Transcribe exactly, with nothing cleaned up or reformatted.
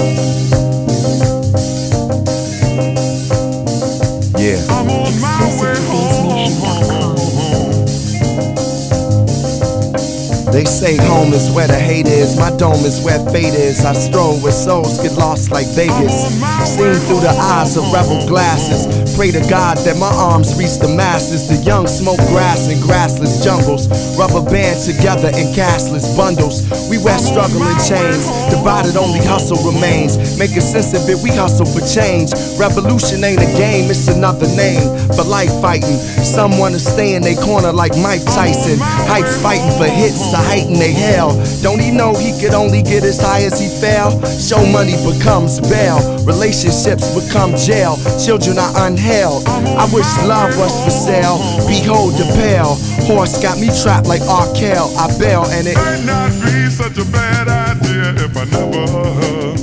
Yeah. I'm on my way home. They say home is where the hate is. My dome is where fate is. I stroll where souls get lost like Vegas. Seen through the eyes of rebel glasses. Pray to God that my arms reach the masses. The young smoke grass in grassless jungles. Rubber band together in cashless bundles. We wear struggle in chains. Divided only hustle remains. Making sense of it, we hustle for change. Revolution ain't a game, it's another name for life fighting. Some wanna stay in their corner like Mike Tyson. Hypes fighting for hits to heighten they hell. Don't he know he could only get as high as he fell? Show money becomes bail. Relationships become jail. Children are unheld. I wish love was for sale. Behold the pale horse got me trapped like R. Kell. I bail and it might not be such a bad idea if I never